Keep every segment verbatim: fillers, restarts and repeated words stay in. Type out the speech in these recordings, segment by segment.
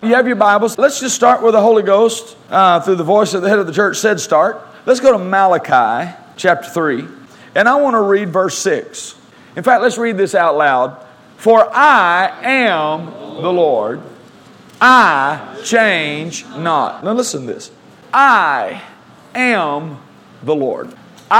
You have your Bibles. Let's just start with the Holy Ghost uh, through the voice of the head of the church said start. Let's go to Malachi chapter three. And I want to read verse six. In fact, let's read this out loud. For I am the Lord. I change not. Now listen to this. I am the Lord.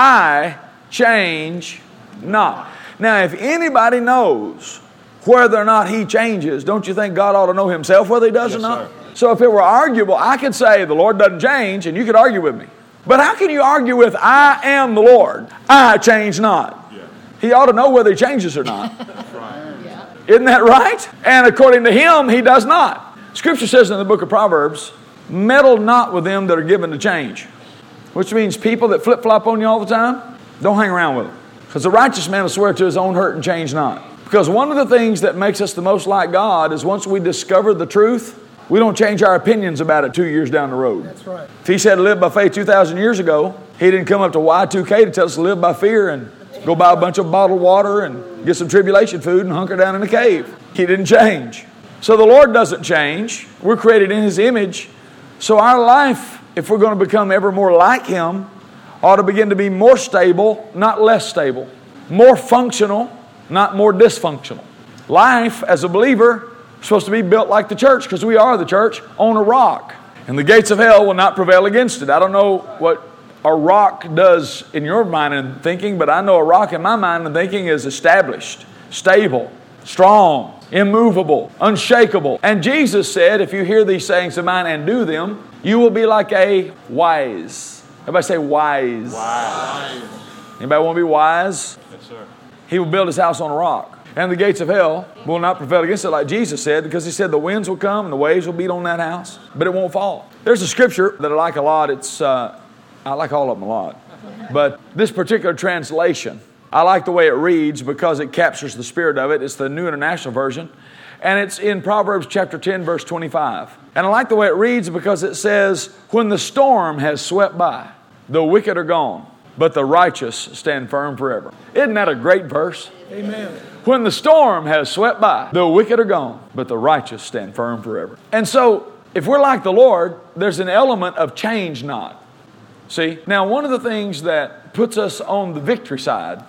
I change not. Now, if anybody knows whether or not He changes, don't you think God ought to know Himself whether He does yes, or not? Sir. So if it were arguable, I could say the Lord doesn't change, and you could argue with me. But how can you argue with I am the Lord, I change not? Yeah. He ought to know whether He changes or not. Right. Yeah. Isn't that right? And according to Him, He does not. Scripture says in the book of Proverbs, meddle not with them that are given to change. Which means people that flip-flop on you all the time, don't hang around with them. Because the righteous man will swear to his own hurt and change not. Because one of the things that makes us the most like God is once we discover the truth, we don't change our opinions about it two years down the road. That's right. If He said live by faith two thousand years ago, He didn't come up to Y two K to tell us to live by fear and go buy a bunch of bottled water and get some tribulation food and hunker down in a cave. He didn't change. So the Lord doesn't change. We're created in His image. So our life, if we're going to become ever more like Him, ought to begin to be more stable, not less stable. More functional, not more dysfunctional. Life, as a believer, is supposed to be built like the church, because we are the church, on a rock. And the gates of hell will not prevail against it. I don't know what a rock does in your mind and thinking, but I know a rock in my mind and thinking is established, stable, strong, immovable, unshakable. And Jesus said, if you hear these sayings of mine and do them, you will be like a wise. Everybody say wise. Wise. Anybody want to be wise? Yes, sir. He will build his house on a rock. And the gates of hell will not prevail against it, like Jesus said, because He said the winds will come and the waves will beat on that house, but it won't fall. There's a scripture that I like a lot. It's uh, I like all of them a lot. But this particular translation, I like the way it reads because it captures the spirit of it. It's the New International Version. And it's in Proverbs chapter ten, verse twenty-five. And I like the way it reads because it says, when the storm has swept by, the wicked are gone, but the righteous stand firm forever. Isn't that a great verse? Amen. When the storm has swept by, the wicked are gone, but the righteous stand firm forever. And so, if we're like the Lord, there's an element of change not. See? Now, one of the things that puts us on the victory side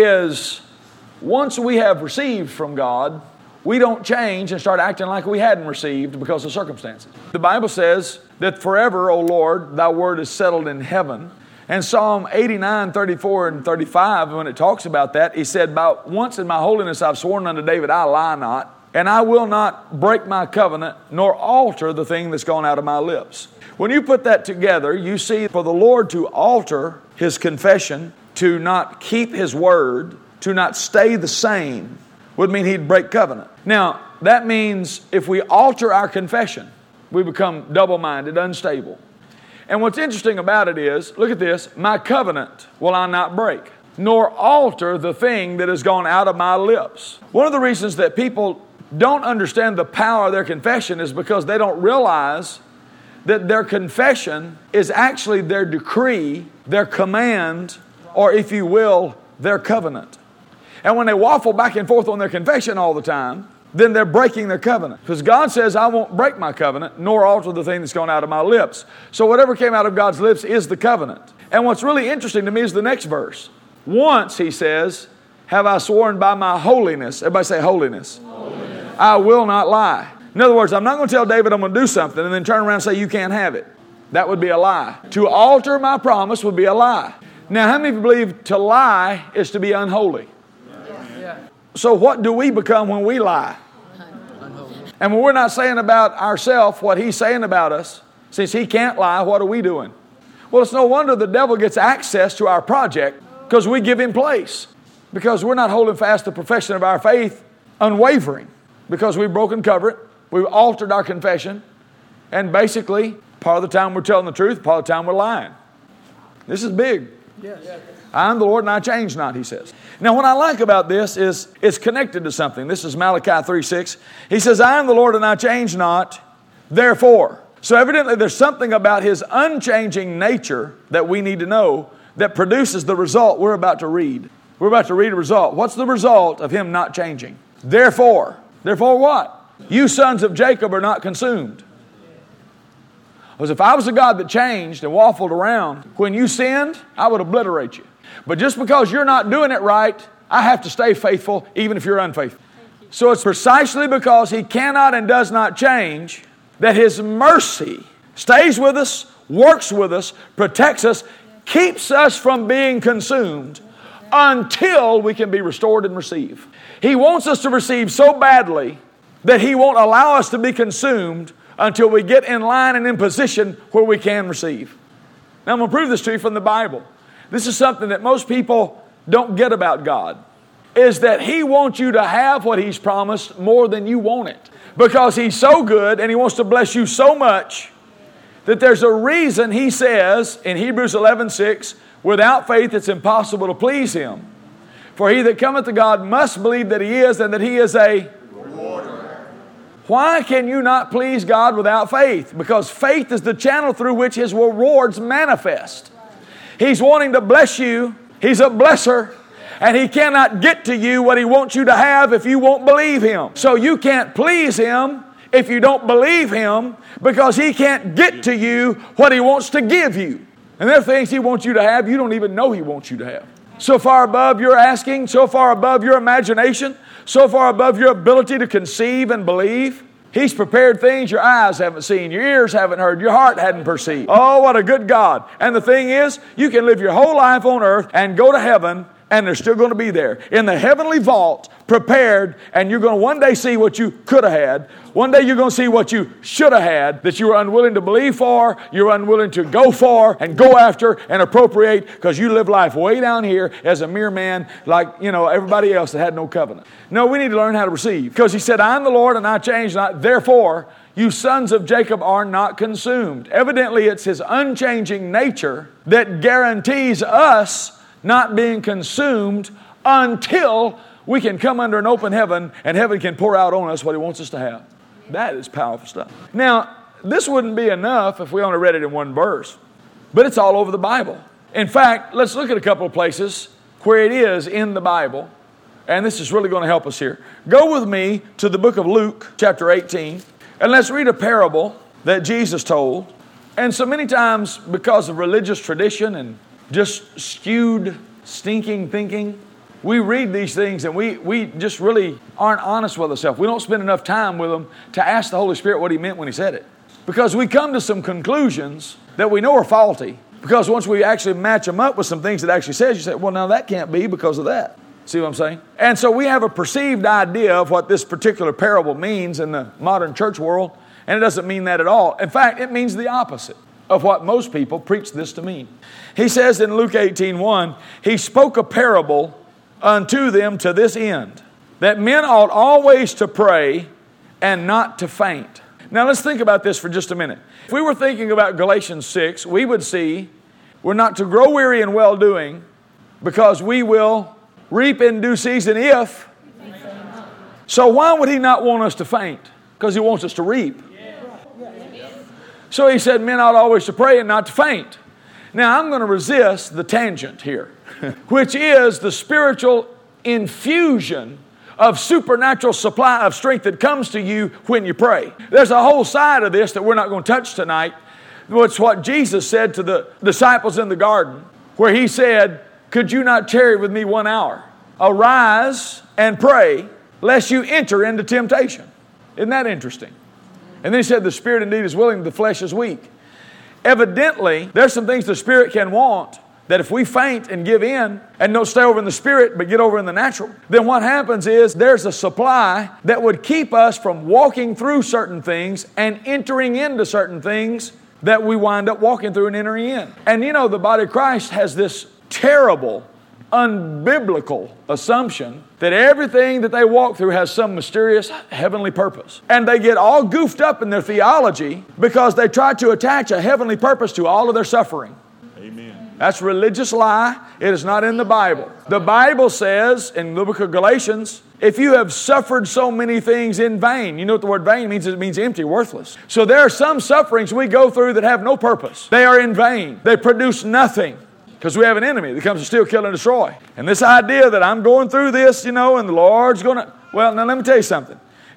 is once we have received from God, we don't change and start acting like we hadn't received because of circumstances. The Bible says that forever, O Lord, thy word is settled in heaven. And Psalm eighty-nine, thirty-four and thirty-five, when it talks about that, he said, by once in my holiness I've sworn unto David, I lie not, and I will not break my covenant, nor alter the thing that's gone out of my lips. When you put that together, you see for the Lord to alter His confession, to not keep His word, to not stay the same, would mean He'd break covenant. Now, that means if we alter our confession, we become double-minded, unstable. And what's interesting about it is, look at this, my covenant will I not break, nor alter the thing that has gone out of my lips. One of the reasons that people don't understand the power of their confession is because they don't realize that their confession is actually their decree, their command, or if you will, their covenant. And when they waffle back and forth on their confession all the time, then they're breaking their covenant. Because God says, I won't break my covenant, nor alter the thing that's gone out of my lips. So whatever came out of God's lips is the covenant. And what's really interesting to me is the next verse. Once, He says, have I sworn by my holiness. Everybody say holiness. Holiness. I will not lie. In other words, I'm not going to tell David I'm going to do something and then turn around and say you can't have it. That would be a lie. To alter my promise would be a lie. Now, how many of you believe to lie is to be unholy? So what do we become when we lie? And when we're not saying about ourselves what He's saying about us, since He can't lie, what are we doing? Well, it's no wonder the devil gets access to our project because we give him place. Because we're not holding fast the profession of our faith unwavering. Because we've broken covenant, we've altered our confession, and basically, part of the time we're telling the truth, part of the time we're lying. This is big. Yes. I am the Lord and I change not, He says. Now, what I like about this is it's connected to something. This is Malachi three six. He says, I am the Lord and I change not, therefore. So evidently there's something about His unchanging nature that we need to know that produces the result we're about to read. We're about to read a result. What's the result of Him not changing? Therefore. Therefore what? You sons of Jacob are not consumed. Because if I was a God that changed and waffled around, when you sinned, I would obliterate you. But just because you're not doing it right, I have to stay faithful even if you're unfaithful. So it's precisely because He cannot and does not change that His mercy stays with us, works with us, protects us, keeps us from being consumed until we can be restored and receive. He wants us to receive so badly that He won't allow us to be consumed until we get in line and in position where we can receive. Now I'm going to prove this to you from the Bible. This is something that most people don't get about God, is that He wants you to have what He's promised more than you want it. Because He's so good and He wants to bless you so much that there's a reason He says in Hebrews eleven six, without faith it's impossible to please Him. For he that cometh to God must believe that He is, and that He is a rewarder. Why can you not please God without faith? Because faith is the channel through which His rewards manifest. He's wanting to bless you. He's a blesser. And He cannot get to you what He wants you to have if you won't believe Him. So you can't please Him if you don't believe Him, because He can't get to you what He wants to give you. And there are things He wants you to have you don't even know He wants you to have. So far above your asking, so far above your imagination, so far above your ability to conceive and believe. He's prepared things your eyes haven't seen, your ears haven't heard, your heart hadn't perceived. Oh, what a good God. And the thing is, you can live your whole life on earth and go to heaven, and they're still going to be there in the heavenly vault, prepared, and you're going to one day see what you could have had. One day you're going to see what you should have had, that you were unwilling to believe for, you're unwilling to go for and go after and appropriate, because you live life way down here as a mere man like, you know, everybody else that had no covenant. No, we need to learn how to receive, because He said, I'm the Lord and I change not. Therefore, you sons of Jacob are not consumed. Evidently, it's His unchanging nature that guarantees us not being consumed until we can come under an open heaven and heaven can pour out on us what He wants us to have. That is powerful stuff. Now, this wouldn't be enough if we only read it in one verse, but it's all over the Bible. In fact, let's look at a couple of places where it is in the Bible, and this is really going to help us here. Go with me to the book of Luke, chapter eighteen, and let's read a parable that Jesus told. And so many times, because of religious tradition and just skewed, stinking thinking, we read these things and we, we just really aren't honest with ourselves. We don't spend enough time with them to ask the Holy Spirit what He meant when He said it. Because we come to some conclusions that we know are faulty. Because once we actually match them up with some things that actually says, you say, well, now that can't be because of that. See what I'm saying? And so we have a perceived idea of what this particular parable means in the modern church world, and it doesn't mean that at all. In fact, it means the opposite of what most people preach this to mean. He says in Luke eighteen one, He spoke a parable unto them to this end, that men ought always to pray and not to faint. Now let's think about this for just a minute. If we were thinking about Galatians six, we would see we're not to grow weary in well-doing, because we will reap in due season if. So why would He not want us to faint? Because He wants us to reap. So He said men ought always to pray and not to faint. Now I'm going to resist the tangent here, which is the spiritual infusion of supernatural supply of strength that comes to you when you pray. There's a whole side of this that we're not going to touch tonight. It's what Jesus said to the disciples in the garden, where He said, could you not tarry with me one hour? Arise and pray, lest you enter into temptation. Isn't that interesting? And then He said, the spirit indeed is willing, the flesh is weak. Evidently, there's some things the spirit can want that if we faint and give in and don't stay over in the spirit but get over in the natural, then what happens is there's a supply that would keep us from walking through certain things and entering into certain things that we wind up walking through and entering in. And you know, the body of Christ has this terrible, unbiblical assumption that everything that they walk through has some mysterious heavenly purpose. And they get all goofed up in their theology because they try to attach a heavenly purpose to all of their suffering. Amen. That's a religious lie. It is not in the Bible. The Bible says in the book of Galatians, if you have suffered so many things in vain, you know what the word vain means? It means empty, worthless. So there are some sufferings we go through that have no purpose. They are in vain. They produce nothing. Because we have an enemy that comes to steal, kill, and destroy. And this idea that I'm going through this, you know, and the Lord's going to... Well, now let me tell you something.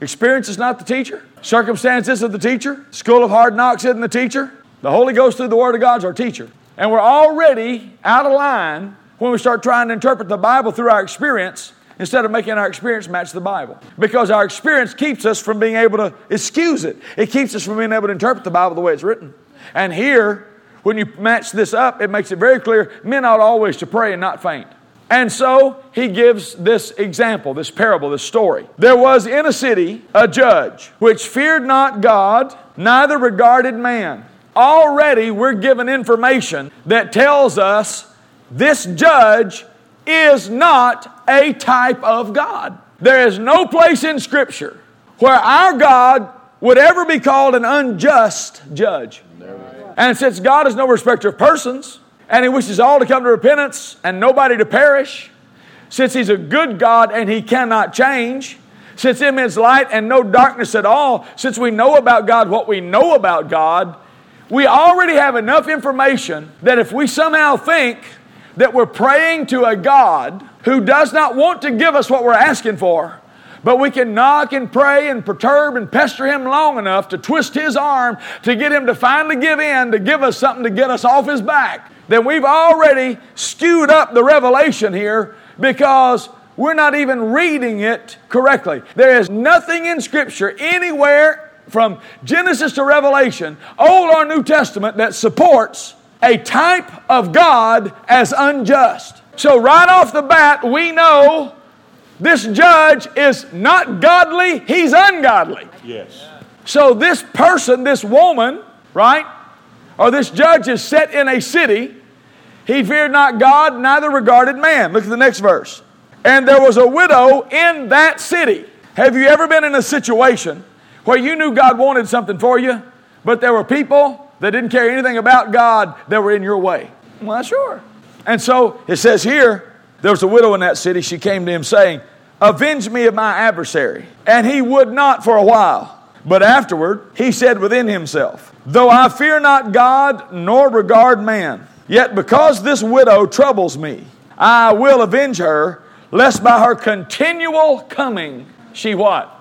Experience is not the teacher. Circumstance isn't the teacher. School of hard knocks isn't the teacher. The Holy Ghost through the Word of God is our teacher. And we're already out of line when we start trying to interpret the Bible through our experience instead of making our experience match the Bible. Because our experience keeps us from being able to excuse it. It keeps us from being able to interpret the Bible the way it's written. And here, when you match this up, it makes it very clear, men ought always to pray and not faint. And so, he gives this example, this parable, this story. There was in a city a judge, which feared not God, neither regarded man. Already, we're given information that tells us this judge is not a type of God. There is no place in Scripture where our God would ever be called an unjust judge. And since God is no respecter of persons, and He wishes all to come to repentance and nobody to perish, since He's a good God and He cannot change, since in Him is light and no darkness at all, since we know about God what we know about God, we already have enough information that if we somehow think that we're praying to a God who does not want to give us what we're asking for, but we can knock and pray and perturb and pester Him long enough to twist His arm to get Him to finally give in, to give us something to get us off His back, then we've already skewed up the revelation here because we're not even reading it correctly. There is nothing in Scripture anywhere from Genesis to Revelation, Old or New Testament, that supports a type of God as unjust. So right off the bat, we know this judge is not godly, he's ungodly. Yes. So this person, this woman, right, or this judge is set in a city. He feared not God, neither regarded man. Look at the next verse. And there was a widow in that city. Have you ever been in a situation where you knew God wanted something for you, but there were people that didn't care anything about God that were in your way? Well, sure. And so it says here, there was a widow in that city. She came to him saying, avenge me of my adversary. And he would not for a while. But afterward, he said within himself, though I fear not God, nor regard man, yet because this widow troubles me, I will avenge her, lest by her continual coming, she what?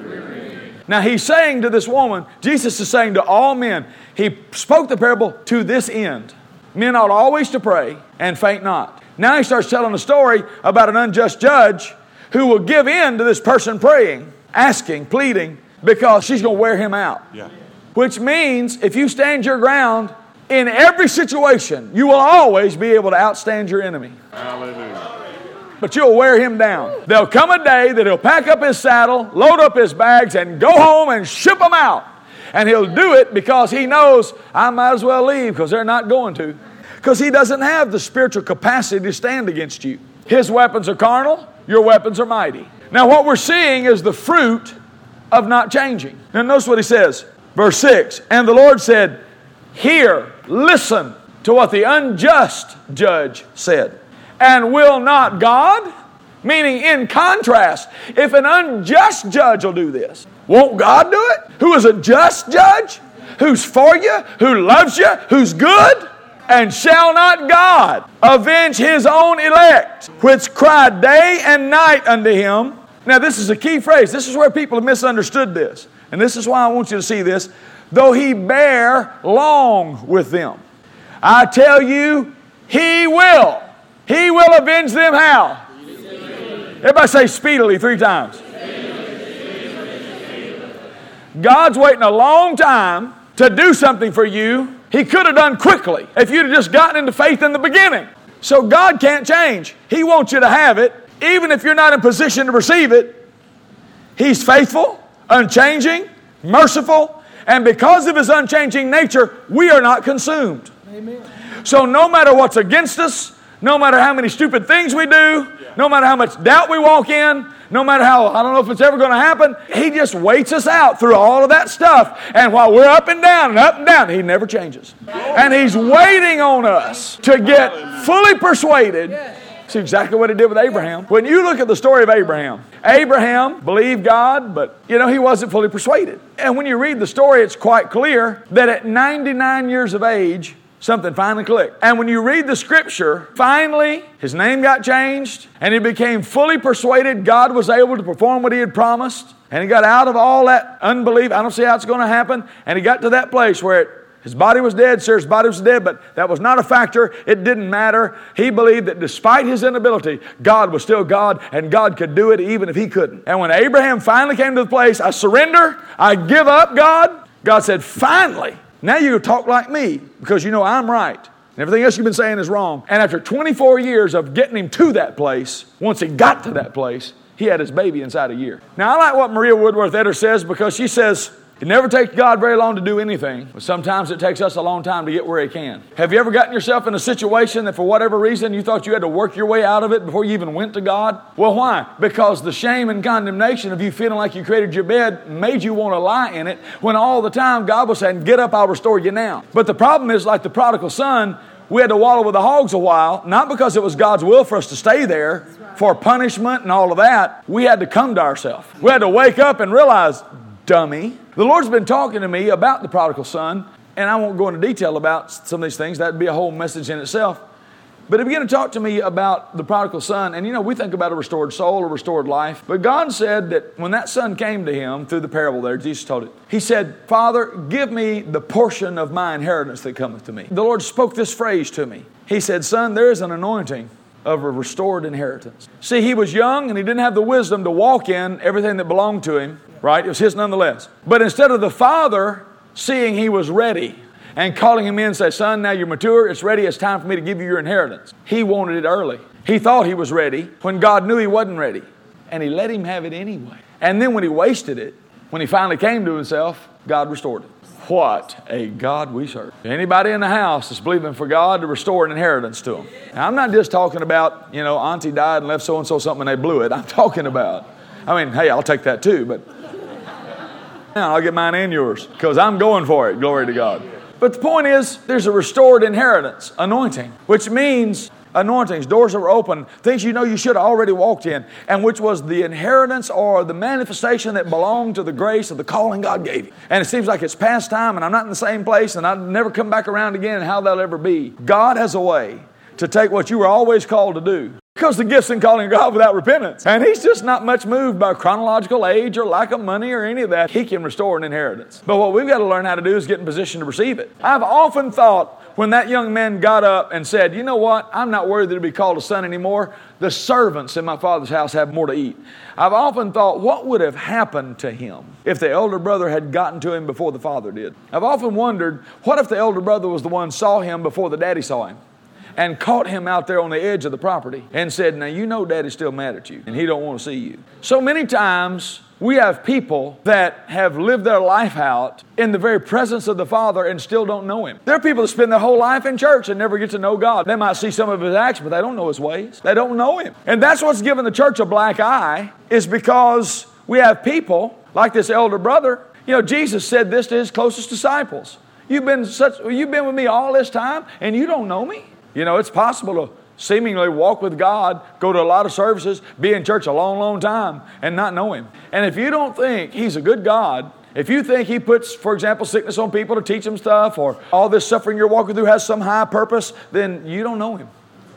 Now he's saying to this woman, Jesus is saying to all men, he spoke the parable to this end. Men ought always to pray and faint not. Now he starts telling a story about an unjust judge who will give in to this person praying, asking, pleading, because she's going to wear him out. Yeah. Which means if you stand your ground in every situation, you will always be able to outstand your enemy. Hallelujah. But you'll wear him down. There'll come a day that he'll pack up his saddle, load up his bags, and go home and ship them out. And he'll do it because he knows, I might as well leave because they're not going to. Because he doesn't have the spiritual capacity to stand against you. His weapons are carnal, your weapons are mighty. Now what we're seeing is the fruit of not changing. Now notice what he says. Verse six, and the Lord said, hear, listen to what the unjust judge said. And will not God? Meaning in contrast, if an unjust judge will do this, won't God do it? Who is a just judge? Who's for you? Who loves you? Who's good? And shall not God avenge His own elect, which cry day and night unto Him? Now this is a key phrase. This is where people have misunderstood this. And this is why I want you to see this. Though He bear long with them. I tell you, He will. He will avenge them how? Everybody say speedily three times. God's waiting a long time to do something for you. He could have done quickly if you'd have just gotten into faith in the beginning. So God can't change. He wants you to have it, even if you're not in position to receive it. He's faithful, unchanging, merciful, and because of His unchanging nature, we are not consumed. Amen. So no matter what's against us, no matter how many stupid things we do, no matter how much doubt we walk in, no matter how, I don't know if it's ever going to happen, He just waits us out through all of that stuff. And while we're up and down and up and down, He never changes. And He's waiting on us to get fully persuaded. See exactly what He did with Abraham. When you look at the story of Abraham, Abraham believed God, but you know, he wasn't fully persuaded. And when you read the story, it's quite clear that at ninety-nine years of age, something finally clicked. And when you read the Scripture, finally, his name got changed, and he became fully persuaded God was able to perform what He had promised. And he got out of all that unbelief. I don't see how it's going to happen. And he got to that place where it, his body was dead. Sure, his body was dead, but that was not a factor. It didn't matter. He believed that despite his inability, God was still God, and God could do it even if he couldn't. And when Abraham finally came to the place, I surrender, I give up, God, God said, finally, now you talk like me because you know I'm right. And everything else you've been saying is wrong. And after twenty-four years of getting him to that place, once he got to that place, he had his baby inside a year. Now, I like what Maria Woodworth-Etter says because she says, it never takes God very long to do anything, but sometimes it takes us a long time to get where He can. Have you ever gotten yourself in a situation that for whatever reason you thought you had to work your way out of it before you even went to God? Well, why? Because the shame and condemnation of you feeling like you created your bed made you want to lie in it when all the time God was saying, get up, I'll restore you now. But the problem is, like the prodigal son, we had to wallow with the hogs a while, not because it was God's will for us to stay there for punishment and all of that. We had to come to ourselves. We had to wake up and realize, dummy, the Lord's been talking to me about the prodigal son, and I won't go into detail about some of these things. That would be a whole message in itself. But He began to talk to me about the prodigal son, and you know, we think about a restored soul, a restored life. But God said that when that son came to him through the parable there, Jesus told it, He said, Father, give me the portion of my inheritance that cometh to me. The Lord spoke this phrase to me. He said, son, there is an anointing of a restored inheritance. See, he was young and he didn't have the wisdom to walk in everything that belonged to him, right? It was his nonetheless. But instead of the father seeing he was ready and calling him in and say, son, now you're mature, it's ready, it's time for me to give you your inheritance. He wanted it early. He thought he was ready when God knew he wasn't ready. And He let him have it anyway. And then when he wasted it, when he finally came to himself, God restored it. What a God we serve. Anybody in the house is believing for God to restore an inheritance to them. Now, I'm not just talking about, you know, auntie died and left so-and-so something and they blew it. I'm talking about, I mean, hey, I'll take that too, but now I'll get mine and yours because I'm going for it. Glory to God. But the point is, there's a restored inheritance, anointing, which means anointings, doors that were open, things you know you should have already walked in, and which was the inheritance or the manifestation that belonged to the grace of the calling God gave you. And it seems like it's past time and I'm not in the same place and I'll never come back around again, and how that'll ever be. God has a way to take what you were always called to do. Because the gifts and calling of God without repentance. And He's just not much moved by chronological age or lack of money or any of that. He can restore an inheritance. But what we've got to learn how to do is get in position to receive it. I've often thought when that young man got up and said, you know what, I'm not worthy to be called a son anymore. The servants in my father's house have more to eat. I've often thought, what would have happened to him if the elder brother had gotten to him before the father did? I've often wondered, what if the elder brother was the one saw him before the daddy saw him? And caught him out there on the edge of the property and said, now you know Daddy's still mad at you and he don't want to see you. So many times we have people that have lived their life out in the very presence of the Father and still don't know Him. There are people that spend their whole life in church and never get to know God. They might see some of His actions, but they don't know His ways. They don't know Him. And that's what's given the church a black eye, is because we have people like this elder brother. You know, Jesus said this to His closest disciples. You've been such, you've been with me all this time and you don't know me. You know, it's possible to seemingly walk with God, go to a lot of services, be in church a long, long time, and not know Him. And if you don't think He's a good God, if you think He puts, for example, sickness on people to teach them stuff, or all this suffering you're walking through has some high purpose, then you don't know Him.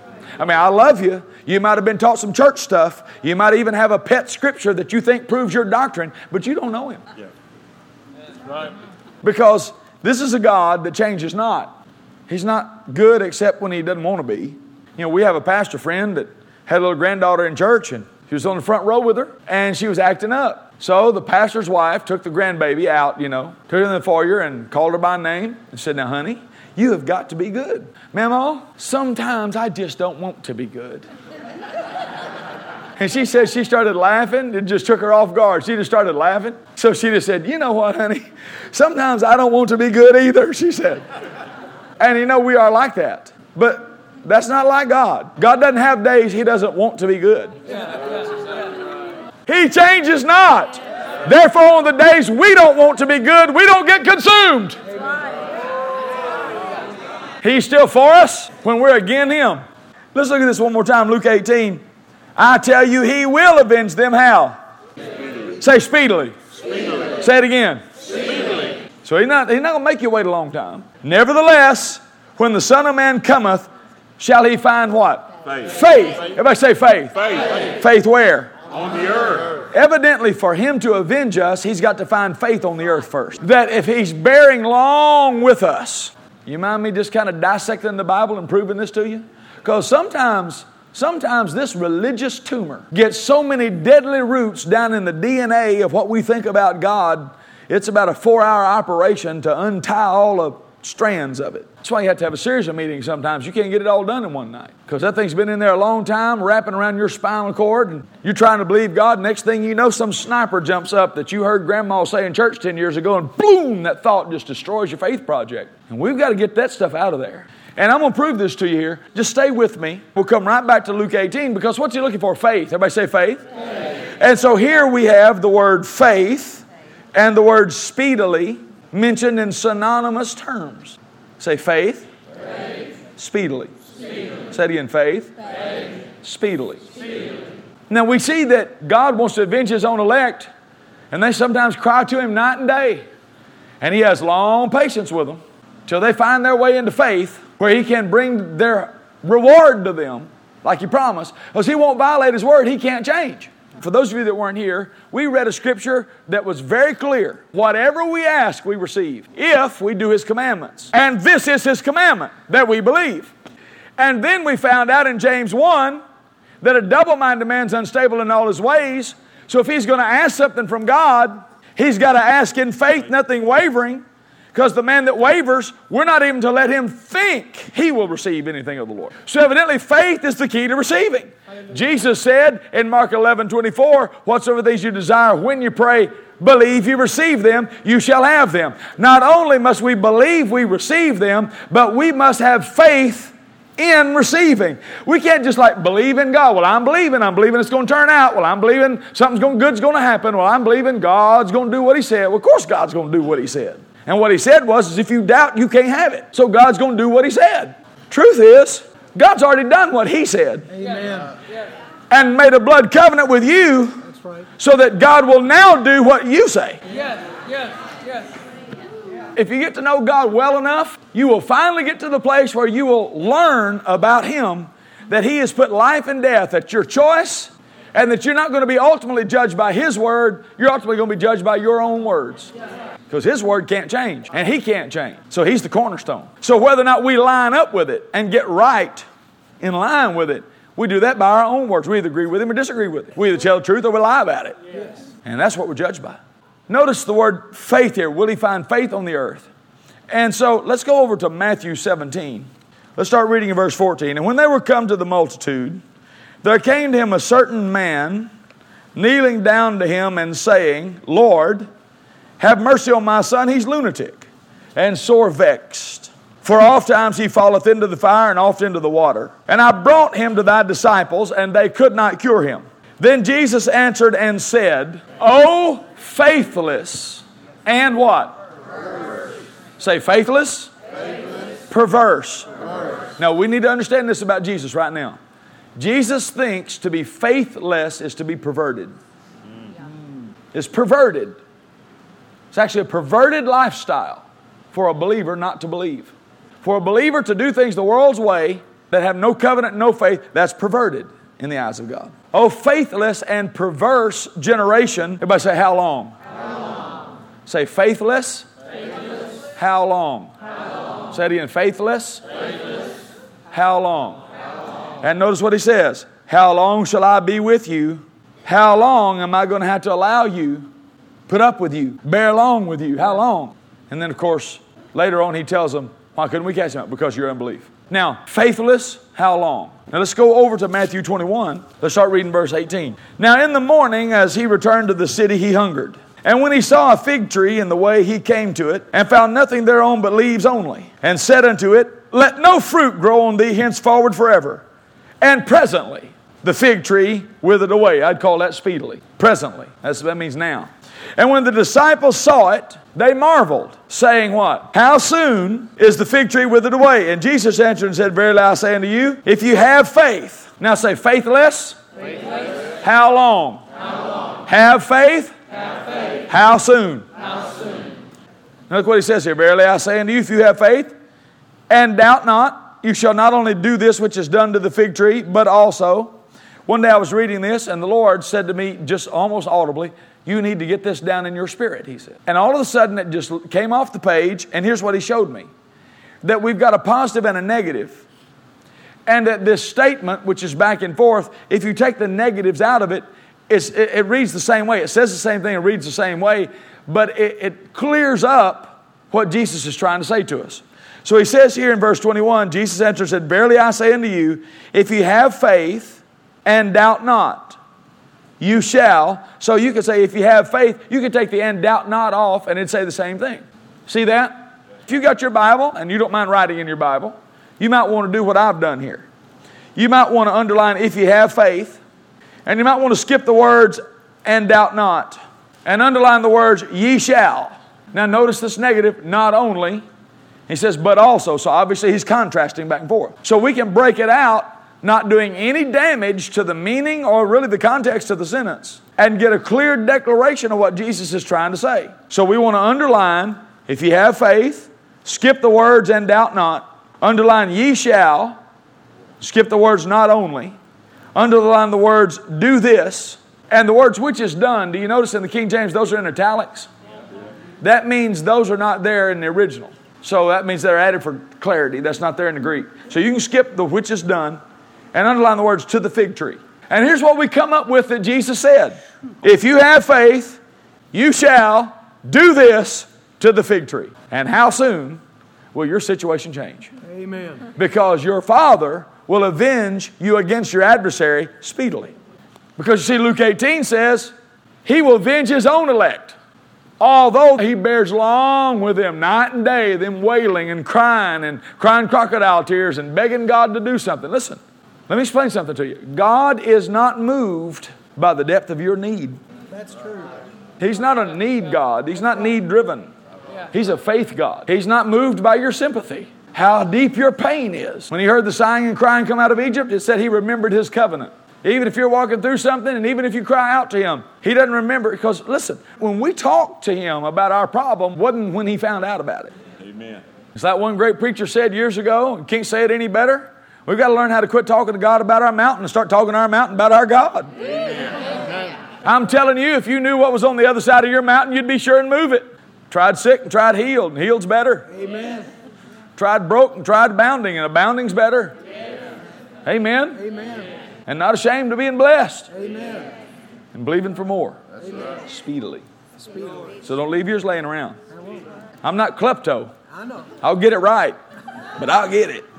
I mean, I love you. You might have been taught some church stuff. You might even have a pet scripture that you think proves your doctrine, but you don't know Him. Yeah. That's right. Because this is a God that changes not. He's not good except when He doesn't want to be. You know, we have a pastor friend that had a little granddaughter in church, and she was on the front row with her, and she was acting up. So the pastor's wife took the grandbaby out, you know, took her in the foyer and called her by name and said, now, honey, you have got to be good. Mama, sometimes I just don't want to be good. And she said she started laughing. It just took her off guard. She just started laughing. So she just said, you know what, honey, sometimes I don't want to be good either, she said. And you know, we are like that. But that's not like God. God doesn't have days He doesn't want to be good. He changes not. Therefore, on the days we don't want to be good, we don't get consumed. He's still for us when we're against Him. Let's look at this one more time. Luke eighteen. I tell you, He will avenge them how? Speedily. Say speedily. Speedily. Say it again. Speedily. So he's not, he's not going to make you wait a long time. Nevertheless, when the Son of Man cometh, shall He find what? Faith. Faith. Everybody say faith. Faith. Faith where? On the earth. Evidently, for Him to avenge us, He's got to find faith on the earth first. That if He's bearing long with us, you mind me just kind of dissecting the Bible and proving this to you? Because sometimes, sometimes this religious tumor gets so many deadly roots down in the D N A of what we think about God, it's about a four-hour operation to untie all the strands of it. That's why you have to have a series of meetings sometimes. You can't get it all done in one night. Because that thing's been in there a long time, wrapping around your spinal cord, and you're trying to believe God. Next thing you know, some sniper jumps up that you heard Grandma say in church ten years ago, and boom, that thought just destroys your faith project. And we've got to get that stuff out of there. And I'm going to prove this to you here. Just stay with me. We'll come right back to Luke eighteen, because what's He looking for? Faith. Everybody say faith. Faith. And so here we have the word faith and the word speedily mentioned in synonymous terms. Say faith, faith. Speedily. Speedily. Say it again, faith, faith. Speedily. Speedily. Now we see that God wants to avenge His own elect, and they sometimes cry to Him night and day. And He has long patience with them till they find their way into faith where He can bring their reward to them like He promised. Because He won't violate His word. He can't change. For those of you that weren't here, we read a scripture that was very clear. Whatever we ask, we receive, if we do His commandments. And this is His commandment, that we believe. And then we found out in James one that a double-minded man's unstable in all his ways. So if he's going to ask something from God, he's got to ask in faith, nothing wavering. Because the man that wavers, we're not even to let him think he will receive anything of the Lord. So evidently faith is the key to receiving. Jesus said in Mark eleven twenty-four, whatsoever things you desire when you pray, believe you receive them, you shall have them. Not only must we believe we receive them, but we must have faith in receiving. We can't just like believe in God. Well, I'm believing. I'm believing it's going to turn out. Well, I'm believing something's going, good's going to happen. Well, I'm believing God's going to do what He said. Well, of course God's going to do what He said. And what He said was, is if you doubt, you can't have it. So God's going to do what He said. Truth is, God's already done what He said. Amen. And made a blood covenant with you. That's right. So that God will now do what you say. Yes, yes, yes. If you get to know God well enough, you will finally get to the place where you will learn about Him, that He has put life and death at your choice, and that you're not going to be ultimately judged by His word. You're ultimately going to be judged by your own words. Because His word can't change, and He can't change. So He's the cornerstone. So whether or not we line up with it and get right in line with it, we do that by our own words. We either agree with Him or disagree with Him. We either tell the truth or we lie about it. Yes. And that's what we're judged by. Notice the word faith here. Will He find faith on the earth? And so let's go over to Matthew seventeen. Let's start reading in verse fourteen. And when they were come to the multitude, there came to Him a certain man, kneeling down to Him and saying, Lord, have mercy on my son, he's lunatic, and sore vexed. For oft times he falleth into the fire, and oft into the water. And I brought him to thy disciples, and they could not cure him. Then Jesus answered and said, O faithless, and what? Perverse. Say faithless, Faithless. Perverse. Perverse. Now we need to understand this about Jesus right now. Jesus thinks to be faithless is to be perverted. Mm. It's perverted. It's actually a perverted lifestyle for a believer not to believe. For a believer to do things the world's way that have no covenant, no faith, that's perverted in the eyes of God. Oh, faithless and perverse generation. Everybody say, how long? How long? Say, faithless. Faithless. How long? How long? Say it again, faithless. Faithless. How long? How long? And notice what He says. How long shall I be with you? How long am I going to have to allow you, put up with you, bear along with you? How long? And then, of course, later on He tells them, why couldn't we cast him out? Because of your unbelief. Now, faithless, how long? Now let's go over to Matthew twenty-one. Let's start reading verse eighteen. Now in the morning, as he returned to the city, he hungered. And when he saw a fig tree in the way, he came to it, and found nothing thereon but leaves only, and said unto it, Let no fruit grow on thee henceforward forever. And presently the fig tree withered away. I'd call that speedily. Presently. That's, that means now. And when the disciples saw it, they marveled, saying what? How soon is the fig tree withered away? And Jesus answered and said, Verily I say unto you, if you have faith. Now say, faithless. Faithless. How long? How long? Have faith. Have faith. How soon? How soon? Now look what He says here. Verily I say unto you, if you have faith, and doubt not, you shall not only do this which is done to the fig tree, but also, One day I was reading this, and the Lord said to me, just almost audibly, you need to get this down in your spirit, He said. And all of a sudden it just came off the page, and here's what He showed me. That we've got a positive and a negative. And that this statement, which is back and forth, if you take the negatives out of it, it's, it, it reads the same way. It says the same thing, it reads the same way, but it, it clears up what Jesus is trying to say to us. So He says here in verse twenty-one, Jesus answered and said, verily I say unto you, if you have faith and doubt not, you shall. So you could say, if you have faith, you could take the and doubt not off, and it'd say the same thing. See that? If you got your Bible, and you don't mind writing in your Bible, you might want to do what I've done here. You might want to underline, if you have faith, and you might want to skip the words, and doubt not, and underline the words, ye shall. Now notice this negative, not only. He says, but also. So obviously He's contrasting back and forth. So we can break it out, not doing any damage to the meaning or really the context of the sentence, and get a clear declaration of what Jesus is trying to say. So we want to underline, if you have faith, skip the words, and doubt not, underline ye shall, skip the words not only, underline the words do this, and the words which is done. Do you notice in the King James those are in italics? That means those are not there in the original. So that means they're added for clarity. That's not there in the Greek. So you can skip the which is done and underline the words to the fig tree. And here's what we come up with that Jesus said. If you have faith, you shall do this to the fig tree. And how soon will your situation change? Amen. Because your Father will avenge you against your adversary speedily. Because you see, Luke eighteen says, He will avenge His own elect. Although He bears long with them night and day, them wailing and crying and crying crocodile tears and begging God to do something. Listen, let me explain something to you. God is not moved by the depth of your need. That's true. He's not a need God. He's not need driven. He's a faith God. He's not moved by your sympathy, how deep your pain is. When He heard the sighing and crying come out of Egypt, it said He remembered His covenant. Even if you're walking through something, and even if you cry out to Him, He doesn't remember. Because listen, when we talk to Him about our problem, wasn't when He found out about it. Amen. It's like one great preacher said years ago, and can't say it any better. We've got to learn how to quit talking to God about our mountain and start talking to our mountain about our God. Amen. I'm telling you, if you knew what was on the other side of your mountain, you'd be sure and move it. Tried sick and tried healed, and healed's better. Amen. Tried broke and tried abounding, and abounding's better. Amen. Amen. And not ashamed of being blessed. Amen. And believing for more. That's right. Speedily. Speedily. So don't leave yours laying around. I'm not klepto. I know. I'll get it right, but I'll get it.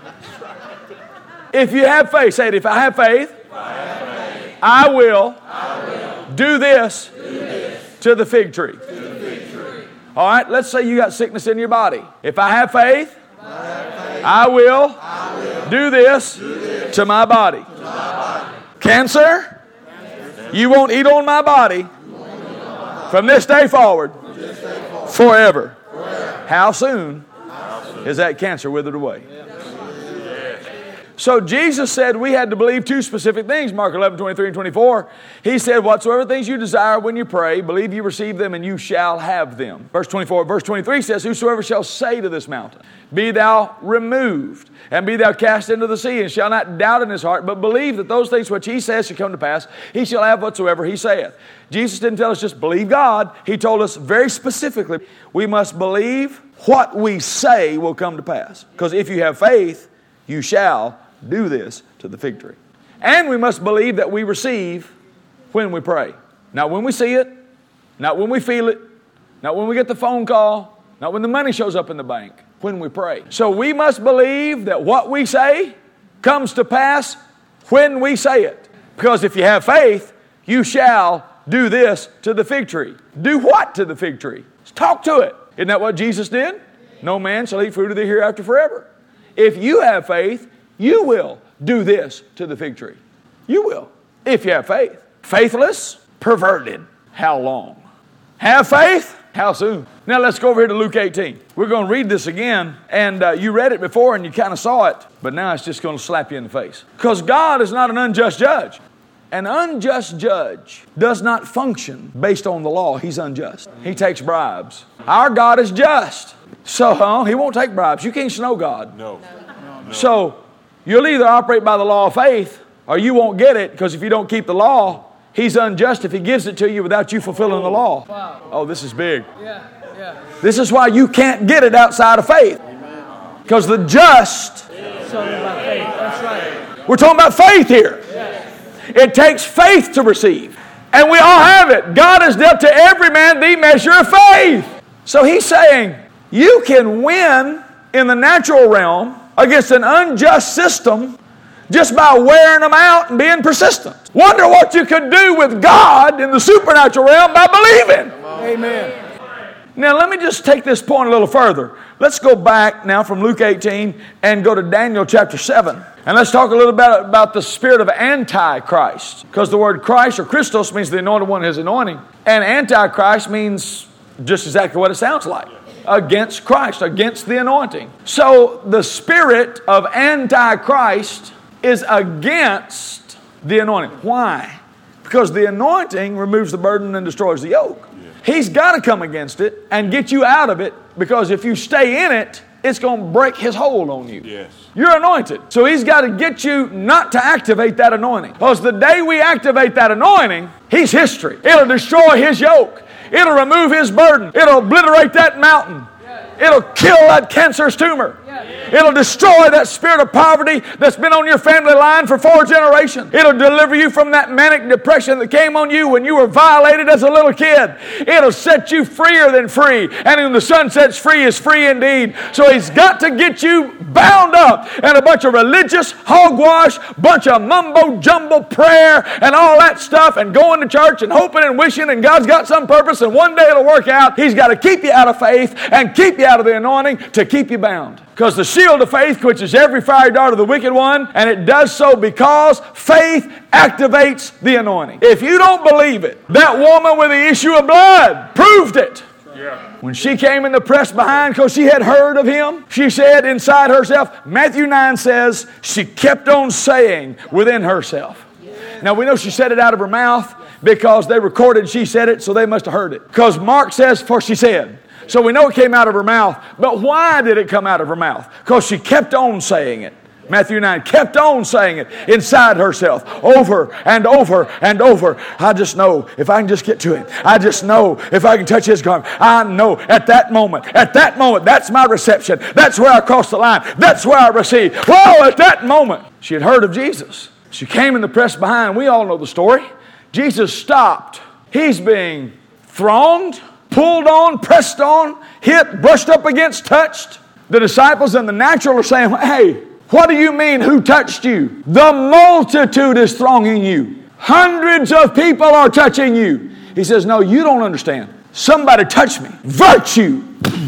If you have faith, say it. If I have faith, I, have faith. I, will, I will do this, do this to the fig tree. to the fig tree. All right, let's say you got sickness in your body. If I have faith, I, have faith. I, will, I will do this, do this to my body. to my body. Cancer, you won't eat on my body from this day forward, This day forward. forever. Forever. How soon is that cancer withered away? So Jesus said we had to believe two specific things. Mark eleven, twenty-three and twenty-four. He said, whatsoever things you desire when you pray, believe you receive them and you shall have them. Verse twenty-four, verse twenty-three says, whosoever shall say to this mountain, be thou removed, and be thou cast into the sea, and shall not doubt in his heart, but believe that those things which he says shall come to pass, he shall have whatsoever he saith. Jesus didn't tell us just believe God. He told us very specifically, we must believe what we say will come to pass. Because if you have faith, you shall do this to the fig tree. And we must believe that we receive when we pray. Not when we see it, not when we feel it, not when we get the phone call, not when the money shows up in the bank, when we pray. So we must believe that what we say comes to pass when we say it. Because if you have faith, you shall do this to the fig tree. Do what to the fig tree? Talk to it. Isn't that what Jesus did? No man shall eat fruit of the hereafter forever. If you have faith, you will do this to the fig tree. You will, if you have faith. Faithless, perverted. How long? Have faith? How soon? Now let's go over here to Luke eighteen. We're going to read this again, and uh, you read it before and you kind of saw it, but now it's just going to slap you in the face. Because God is not an unjust judge. An unjust judge does not function based on the law. He's unjust. He takes bribes. Our God is just. So uh, He won't take bribes. You can't snow God. No. So you'll either operate by the law of faith or you won't get it, because if you don't keep the law, He's unjust if He gives it to you without you fulfilling the law. Wow. Oh, this is big. Yeah, yeah. This is why you can't get it outside of faith. Because the just, Something about faith. That's right. we're talking about faith here. It takes faith to receive. And we all have it. God has dealt to every man the measure of faith. So He's saying, you can win in the natural realm against an unjust system just by wearing them out and being persistent. Wonder what you could do with God in the supernatural realm by believing. Amen. Now let me just take this point a little further. Let's go back now from Luke eighteen and go to Daniel chapter seven. And let's talk a little bit about the spirit of Antichrist. Because the word Christ or Christos means the anointed one, His anointing. And Antichrist means just exactly what it sounds like. Against Christ, against the anointing. So the spirit of Antichrist is against the anointing. Why? Because the anointing removes the burden and destroys the yoke. He's got to come against it and get you out of it, because if you stay in it, it's going to break His hold on you. Yes. You're anointed. So He's got to get you not to activate that anointing. Because the day we activate that anointing, He's history. It'll destroy His yoke. It'll remove His burden. It'll obliterate that mountain. It'll kill that cancerous tumor. It'll destroy that spirit of poverty that's been on your family line for four generations. It'll deliver you from that manic depression that came on you when you were violated as a little kid. It'll set you freer than free. And when the Son sets free is free indeed. So He's got to get you bound up in a bunch of religious hogwash, bunch of mumbo-jumbo prayer and all that stuff, and going to church and hoping and wishing and God's got some purpose and one day it'll work out. He's got to keep you out of faith and keep you out of the anointing to keep you bound. Because the shield of faith quenches every fiery dart of the wicked one, and it does so because faith activates the anointing. If you don't believe it, that woman with the issue of blood proved it. Yeah. When she came in the press behind because she had heard of Him, she said inside herself, Matthew nine says, she kept on saying within herself. Now we know she said it out of her mouth because they recorded she said it, so they must have heard it. Because Mark says, for she said. So we know it came out of her mouth. But why did it come out of her mouth? Because she kept on saying it. Matthew nine, kept on saying it inside herself over and over and over. I just know if I can just get to Him. I just know if I can touch His garment. I know at that moment, at that moment, that's my reception. That's where I cross the line. That's where I receive. Well, at that moment, she had heard of Jesus. She came in the press behind. We all know the story. Jesus stopped. He's being thronged, pulled on, pressed on, hit, brushed up against, touched. The disciples in the natural are saying, hey, what do you mean, who touched you? The multitude is thronging you. Hundreds of people are touching you. He says, no, you don't understand. Somebody touched me. Virtue.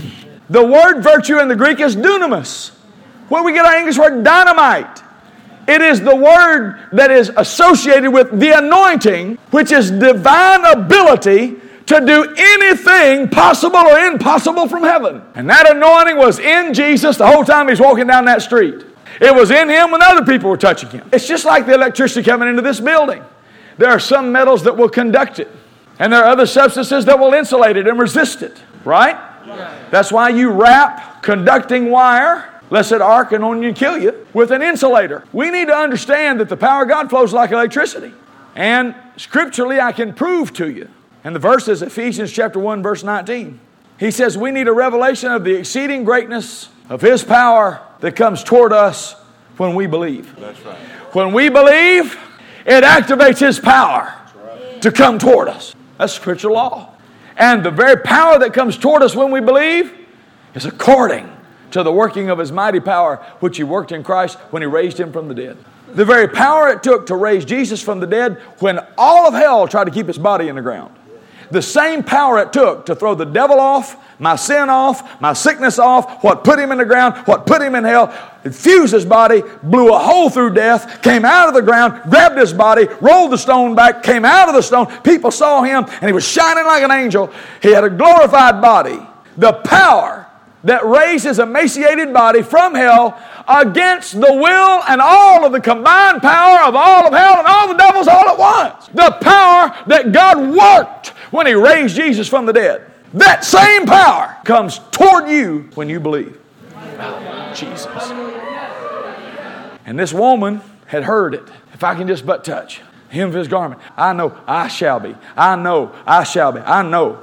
The word virtue in the Greek is dunamis, where we get our English word dynamite. It is the word that is associated with the anointing, which is divine ability to do anything possible or impossible from heaven. And that anointing was in Jesus the whole time He's walking down that street. It was in Him when other people were touching Him. It's just like the electricity coming into this building. There are some metals that will conduct it. And there are other substances that will insulate it and resist it. Right? Yeah. That's why you wrap conducting wire, lest it arc and on you and kill you, with an insulator. We need to understand that the power of God flows like electricity. And scripturally I can prove to you. And the verse is Ephesians chapter one, verse nineteen. He says we need a revelation of the exceeding greatness of His power that comes toward us when we believe. That's right. When we believe, it activates His power right. to come toward us. That's scriptural law. And the very power that comes toward us when we believe is according to the working of His mighty power, which He worked in Christ when He raised Him from the dead. The very power it took to raise Jesus from the dead when all of hell tried to keep His body in the ground. The same power it took to throw the devil off, my sin off, my sickness off, what put Him in the ground, what put Him in hell, it fused His body, blew a hole through death, came out of the ground, grabbed His body, rolled the stone back, came out of the stone. People saw Him and He was shining like an angel. He had a glorified body. The power that raised His emaciated body from hell against the will and all of the combined power of all of hell and all the devils all at once. The power that God worked when He raised Jesus from the dead. That same power comes toward you when you believe. Jesus. And this woman had heard it. If I can just but touch hem of his garment, I know I shall be. I know I shall be. I know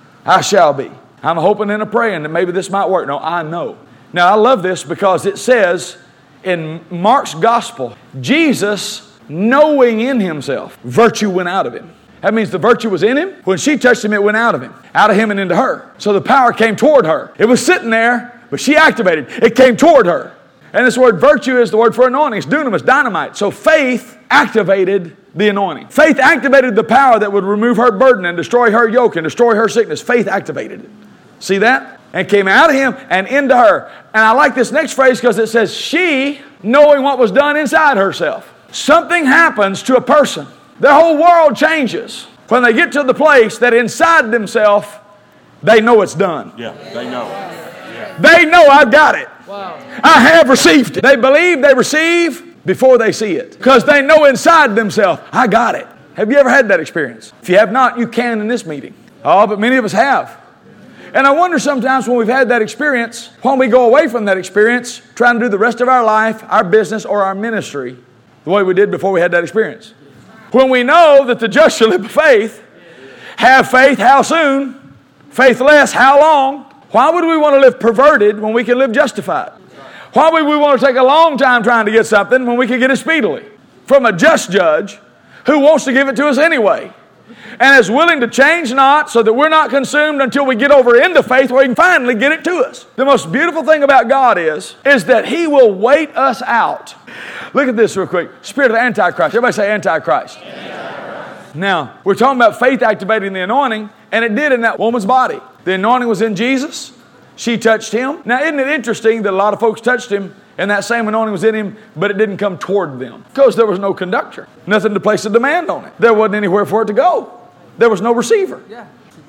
I shall be. I'm hoping and a praying that maybe this might work. No, I know. Now, I love this because it says in Mark's gospel, Jesus, knowing in himself, virtue went out of him. That means the virtue was in him. When she touched him, it went out of him. Out of him and into her. So the power came toward her. It was sitting there, but she activated. It came toward her. And this word virtue is the word for anointing. It's dunamis, dynamite. So faith activated the anointing. Faith activated the power that would remove her burden and destroy her yoke and destroy her sickness. Faith activated it. See that? And came out of him and into her. And I like this next phrase because it says, she, knowing what was done inside herself. Something happens to a person. Their whole world changes when they get to the place that inside themselves, they know it's done. Yeah, they know. Yeah. They know I've got it. Wow. I have received it. They believe they receive before they see it. Because they know inside themselves, I got it. Have you ever had that experience? If you have not, you can in this meeting. Oh, but many of us have. And I wonder sometimes when we've had that experience, when we go away from that experience, trying to do the rest of our life, our business, or our ministry, the way we did before we had that experience. When we know that the just shall live by faith, have faith, how soon? Faithless, how long? Why would we want to live perverted when we can live justified? Why would we want to take a long time trying to get something when we can get it speedily? From a just judge who wants to give it to us anyway. And is willing to change not so that we're not consumed until we get over into faith where He can finally get it to us. The most beautiful thing about God is, is that He will wait us out. Look at this real quick. Spirit of Antichrist. Everybody say Antichrist. Antichrist. Now, we're talking about faith activating the anointing, and it did in that woman's body. The anointing was in Jesus. She touched Him. Now, isn't it interesting that a lot of folks touched Him and that same anointing was in Him, but it didn't come toward them? Because there was no conductor. Nothing to place a demand on it. There wasn't anywhere for it to go. There was no receiver. Yeah.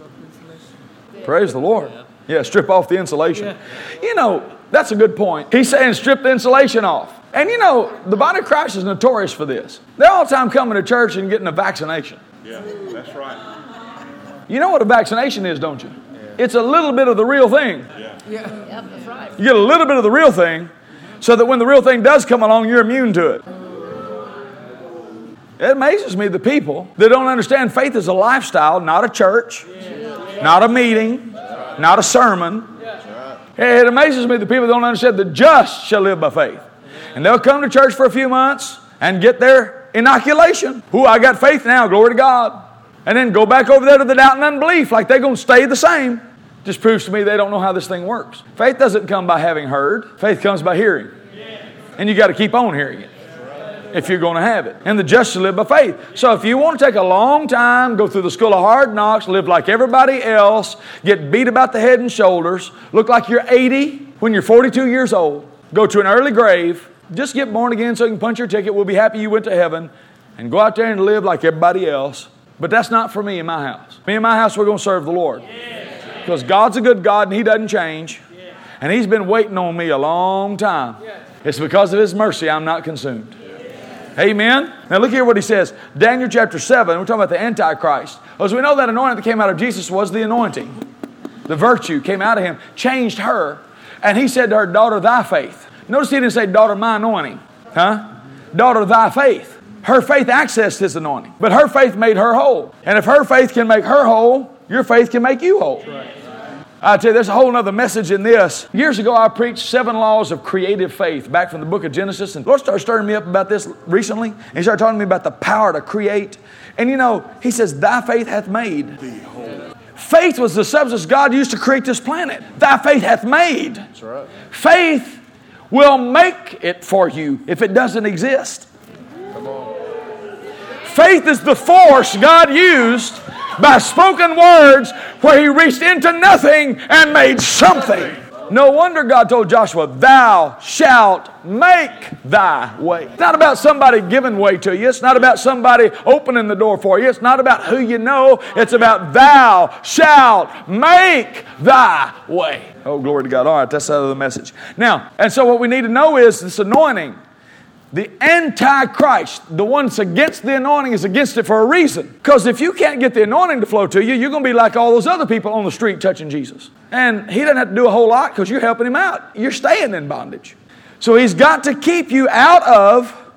Praise the Lord. Yeah, strip off the insulation. You know, that's a good point. He's saying strip the insulation off. And you know, the body of Christ is notorious for this. They're all the time coming to church and getting a vaccination. Yeah, that's right. You know what a vaccination is, don't you? It's a little bit of the real thing. Yeah. Yeah. Yep, that's right. You get a little bit of the real thing so that when the real thing does come along, you're immune to it. It amazes me the people that don't understand faith is a lifestyle, not a church, not a meeting, not a sermon. It amazes me the people that don't understand the just shall live by faith. And they'll come to church for a few months and get their inoculation. Ooh, I got faith now, glory to God. And then go back over there to the doubt and unbelief like they're going to stay the same. Just proves to me they don't know how this thing works. Faith doesn't come by having heard. Faith comes by hearing. And you got to keep on hearing it if you're going to have it. And the just shall live by faith. So if you want to take a long time, go through the school of hard knocks, live like everybody else, get beat about the head and shoulders, look like you're eighty when you're forty-two years old, go to an early grave, just get born again so you can punch your ticket, we'll be happy you went to heaven, and go out there and live like everybody else. But that's not for me in my house. Me and my house, we're going to serve the Lord. Because God's a good God and He doesn't change. And He's been waiting on me a long time. It's because of His mercy I'm not consumed. Amen? Now look here what He says. Daniel chapter seven, we're talking about the Antichrist. As we know, that anointing that came out of Jesus was the anointing. The virtue came out of Him, changed her. And He said to her, daughter, thy faith. Notice He didn't say, daughter, my anointing. Huh? Daughter, thy faith. Her faith accessed His anointing. But her faith made her whole. And if her faith can make her whole, your faith can make you whole. Right. I tell you, there's a whole other message in this. Years ago, I preached seven laws of creative faith back from the book of Genesis. And the Lord started stirring me up about this recently. And He started talking to me about the power to create. And you know, He says, thy faith hath made. Faith was the substance God used to create this planet. Thy faith hath made. That's right. Faith will make it for you if it doesn't exist. Come on. Faith is the force God used by spoken words where He reached into nothing and made something. No wonder God told Joshua, thou shalt make thy way. It's not about somebody giving way to you. It's not about somebody opening the door for you. It's not about who you know. It's about thou shalt make thy way. Oh, glory to God. All right, that's out of the message. Now, and so what we need to know is this anointing. The Antichrist, the one that's against the anointing, is against it for a reason. Because if you can't get the anointing to flow to you, you're going to be like all those other people on the street touching Jesus. And He doesn't have to do a whole lot because you're helping him out. You're staying in bondage. So He's got to keep you out of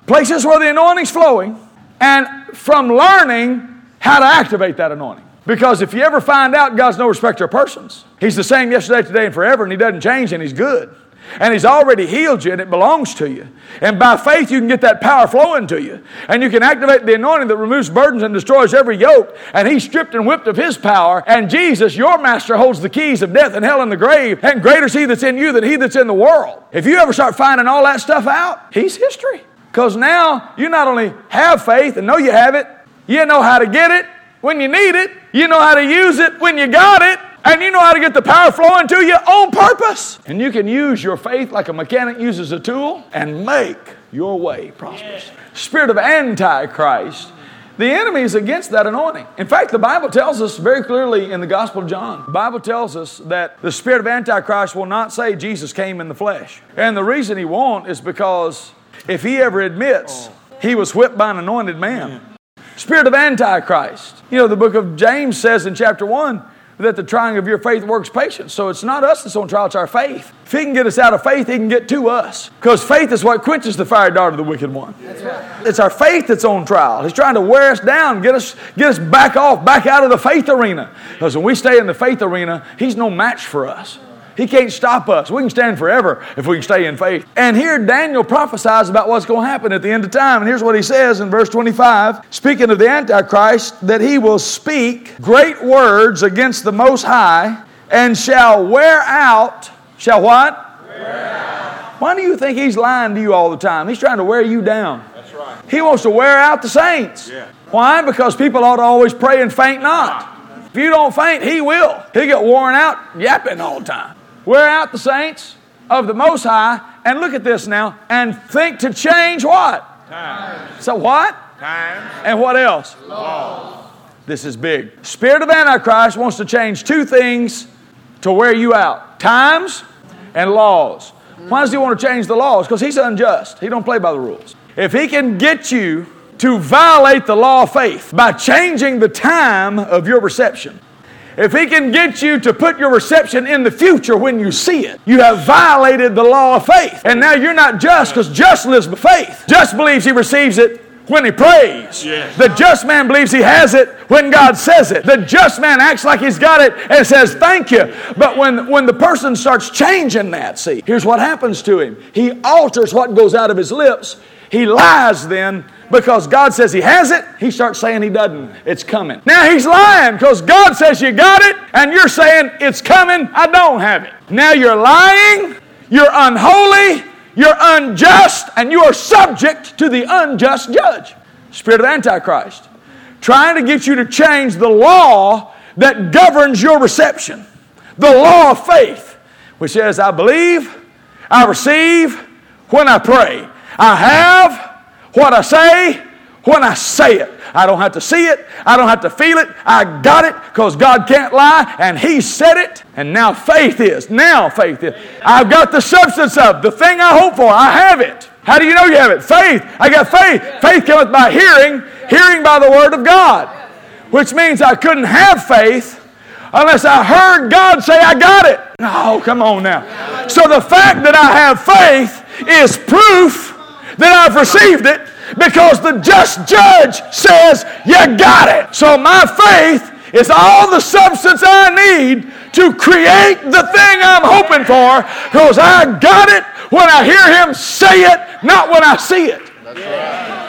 places where the anointing's flowing, and from learning how to activate that anointing. Because if you ever find out God's no respecter of persons, He's the same yesterday, today, and forever, and He doesn't change, and He's good. And He's already healed you, and it belongs to you. And by faith, you can get that power flowing to you. And you can activate the anointing that removes burdens and destroys every yoke. And He's stripped and whipped of His power. And Jesus, your Master, holds the keys of death and hell and the grave. And greater is He that's in you than he that's in the world. If you ever start finding all that stuff out, He's history. Because now, you not only have faith and know you have it, you know how to get it when you need it. You know how to use it when you got it. And you know how to get the power flowing to you on purpose. And you can use your faith like a mechanic uses a tool and make your way prosperous. Spirit of Antichrist. The enemy is against that anointing. In fact, the Bible tells us very clearly in the Gospel of John, the Bible tells us that the spirit of Antichrist will not say Jesus came in the flesh. And the reason he won't is because if he ever admits he was whipped by an anointed man. Spirit of Antichrist. You know, the book of James says in chapter one that the trying of your faith works patience. So it's not us that's on trial, it's our faith. If He can get us out of faith, He can get to us. Because faith is what quenches the fiery dart of the wicked one. That's right. It's our faith that's on trial. He's trying to wear us down, get us, get us back off, back out of the faith arena. Because when we stay in the faith arena, He's no match for us. He can't stop us. We can stand forever if we can stay in faith. And here Daniel prophesies about what's going to happen at the end of time. And here's what he says in verse twenty-five. Speaking of the Antichrist, that he will speak great words against the Most High and shall wear out. Shall what? Wear out. Why do you think he's lying to you all the time? He's trying to wear you down. That's right. He wants to wear out the saints. Yeah. Why? Because people ought to always pray and faint not. If you don't faint, he will. He'll get worn out yapping all the time. Wear out the saints of the Most High, and look at this now, and think to change what? Time. So what? Time. And what else? Laws. This is big. Spirit of Antichrist wants to change two things to wear you out. Times and laws. Why does he want to change the laws? Because he's unjust. He don't play by the rules. If he can get you to violate the law of faith by changing the time of your reception, if he can get you to put your reception in the future when you see it, you have violated the law of faith. And now you're not just, because just lives by faith. Just believes he receives it when he prays. Yes. The just man believes he has it when God says it. The just man acts like he's got it and says thank you. But when, when the person starts changing that, see, here's what happens to him. He alters what goes out of his lips. He lies then. Because God says he has it, he starts saying he doesn't. It's coming. Now he's lying because God says you got it, and you're saying it's coming, I don't have it. Now you're lying, you're unholy, you're unjust, and you are subject to the unjust judge. Spirit of Antichrist. Trying to get you to change the law that governs your reception. The law of faith, which says I believe, I receive when I pray. I have what I say when I say it. I don't have to see it. I don't have to feel it. I got it because God can't lie and He said it. And now faith is. Now faith is. I've got the substance of the thing I hope for. I have it. How do you know you have it? Faith. I got faith. Faith cometh by hearing. Hearing by the Word of God. Which means I couldn't have faith unless I heard God say I got it. Oh, come on now. So the fact that I have faith is proof that I've received it because the just judge says, you got it. So my faith is all the substance I need to create the thing I'm hoping for because I got it when I hear Him say it, not when I see it. That's right.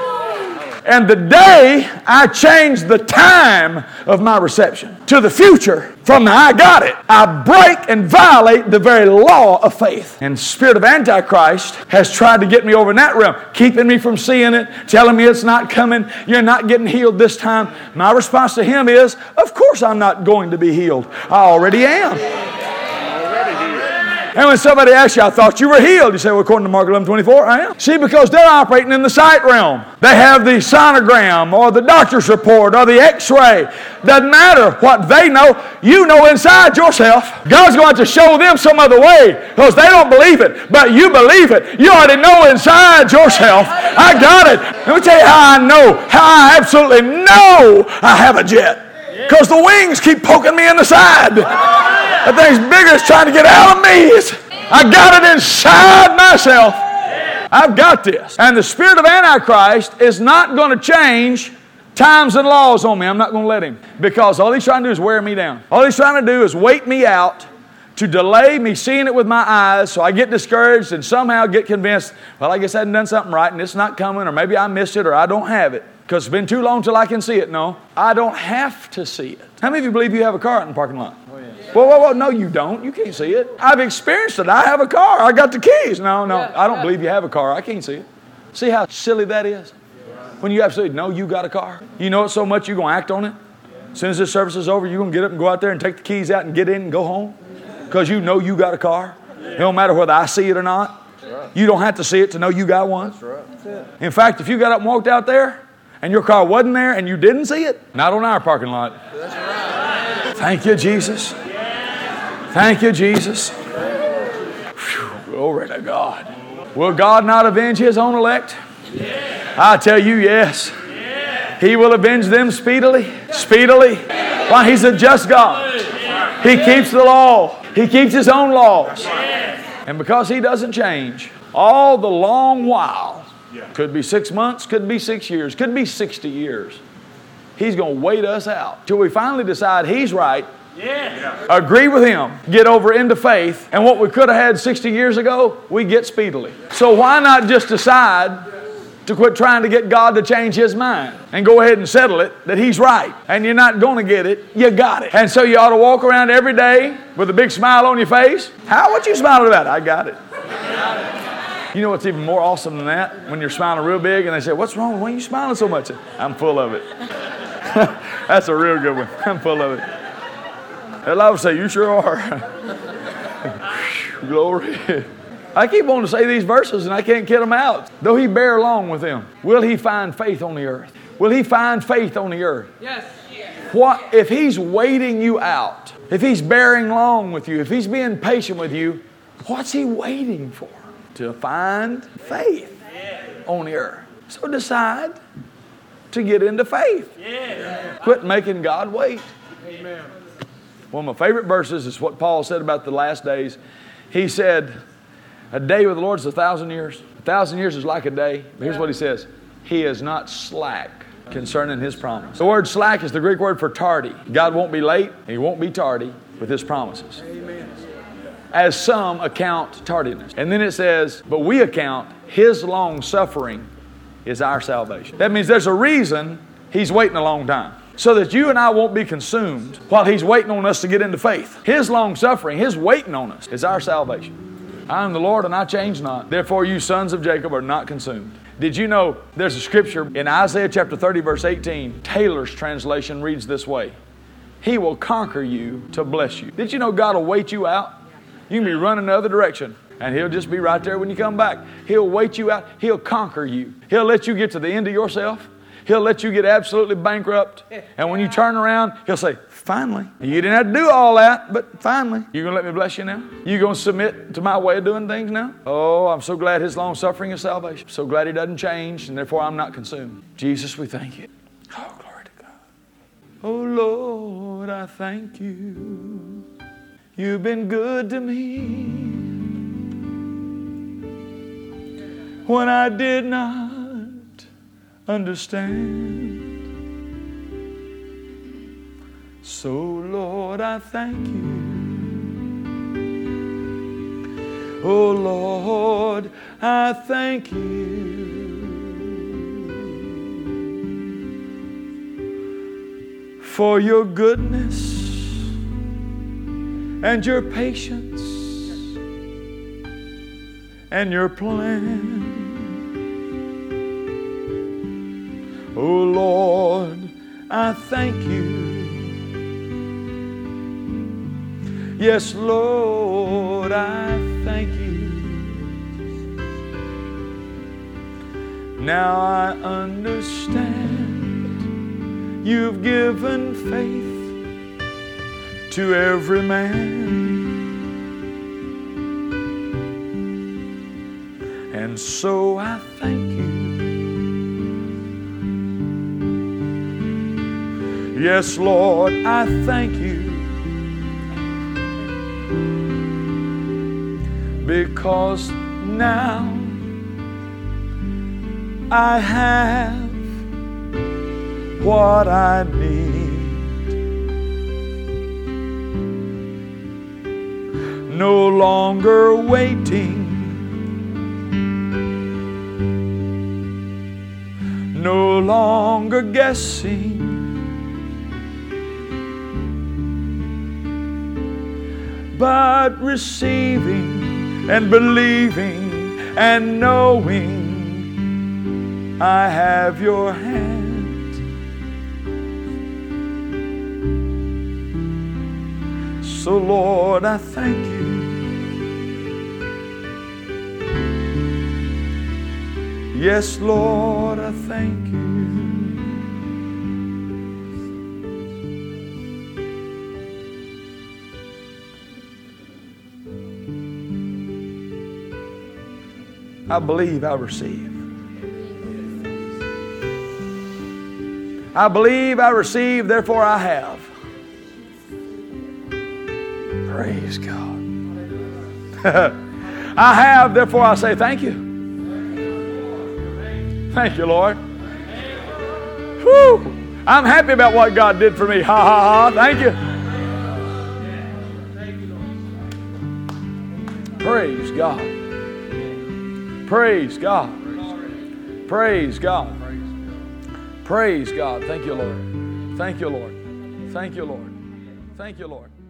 And the day I change the time of my reception to the future from the I got it, I break and violate the very law of faith. And Spirit of Antichrist has tried to get me over in that realm, keeping me from seeing it, telling me it's not coming, you're not getting healed this time. My response to him is, of course I'm not going to be healed. I already am. And when somebody asks you, I thought you were healed. You say, well, according to Mark eleven twenty-four, I am. See, because they're operating in the sight realm. They have the sonogram or the doctor's report or the x-ray. Doesn't matter what they know. You know inside yourself. God's going to show them some other way because they don't believe it. But you believe it. You already know inside yourself. I got it. Let me tell you how I know. How I absolutely know I have a jet. Because the wings keep poking me in the side. That thing's bigger. It's trying to get out of me. It's, I got it inside myself. I've got this. And the spirit of Antichrist is not going to change times and laws on me. I'm not going to let him. Because all he's trying to do is wear me down. All he's trying to do is wait me out, to delay me seeing it with my eyes, so I get discouraged and somehow get convinced, well, I guess I hadn't done something right and it's not coming, or maybe I missed it, or I don't have it. Because it's been too long till I can see it. No, I don't have to see it. How many of you believe you have a car out in the parking lot? Oh, yeah. Whoa, whoa, whoa, no, you don't. You can't see it. I've experienced it. I have a car. I got the keys. No, no, Yeah, I don't yeah. believe you have a car. I can't see it. See how silly that is? When you absolutely know you got a car. You know it so much you're going to act on it. As soon as this service is over, you're going to get up and go out there and take the keys out and get in and go home. Because you know you got a car. It don't matter whether I see it or not. You don't have to see it to know you got one. In fact, if you got up and walked out there and your car wasn't there and you didn't see it, not on our parking lot. Thank you, Jesus. Thank you, Jesus. Whew, glory to God. Will God not avenge His own elect? I tell you, yes. He will avenge them speedily. Speedily. Why? He's a just God. He keeps the law. He keeps His own laws. And because He doesn't change, all the long while, could be six months, could be six years, could be sixty years, He's going to wait us out till we finally decide He's right, agree with Him, get over into faith, and what we could have had sixty years ago, we get speedily. So why not just decide to quit trying to get God to change His mind and go ahead and settle it that He's right, and you're not going to get it, you got it. And so you ought to walk around every day with a big smile on your face. How? What you smiling about? I got it. You know what's even more awesome than that? When you're smiling real big and they say, what's wrong? Why are you smiling so much? I'm full of it. That's a real good one. I'm full of it. And I would say, you sure are. Glory. I keep wanting to say these verses and I can't get them out. Though He bear long with them, will He find faith on the earth? Will He find faith on the earth? Yes. What if He's waiting you out? If He's bearing long with you? If He's being patient with you? What's He waiting for? To find faith on the earth. So decide to get into faith. Quit making God wait. Amen. One of my favorite verses is what Paul said about the last days. He said, a day with the Lord is a thousand years. A thousand years is like a day. But here's what he says. He is not slack concerning His promise. The word slack is the Greek word for tardy. God won't be late and He won't be tardy with His promises. Amen. As some account tardiness. And then it says, but we account His long suffering is our salvation. That means there's a reason He's waiting a long time. So that you and I won't be consumed while He's waiting on us to get into faith. His long suffering, His waiting on us is our salvation. I am the Lord and I change not. Therefore you sons of Jacob are not consumed. Did you know there's a scripture in Isaiah chapter thirty verse eighteen. Taylor's translation reads this way. He will conquer you to bless you. Did you know God will wait you out? You can be running the other direction and He'll just be right there when you come back. He'll wait you out. He'll conquer you. He'll let you get to the end of yourself. He'll let you get absolutely bankrupt. And when you turn around, He'll say, finally. You didn't have to do all that, but finally. You going to let me bless you now? You going to submit to my way of doing things now? Oh, I'm so glad His long suffering is salvation. So glad He doesn't change, and therefore I'm not consumed. Jesus, we thank You. Oh, glory to God. Oh, Lord, I thank You. You've been good to me when I did not understand. So, Lord, I thank You. Oh, Lord, I thank You for Your goodness and Your patience and Your plan. Oh, Lord, I thank You. Yes, Lord, I thank You. Now I understand You've given faith to every man. And so I thank You. Yes, Lord, I thank You. Because now I have what I need. No longer waiting, no longer guessing, but receiving and believing and knowing I have your hand. So Lord, I thank you. Yes, Lord, I thank you. I believe I receive. I believe I receive, therefore I have. Praise God. I have, therefore I say thank you. Thank you, Lord. Whew. I'm happy about what God did for me. Ha, ha, ha. Thank you. Praise God. Praise God. Praise God. Praise God. Thank you, Lord. Thank you, Lord. Thank you, Lord. Thank you, Lord.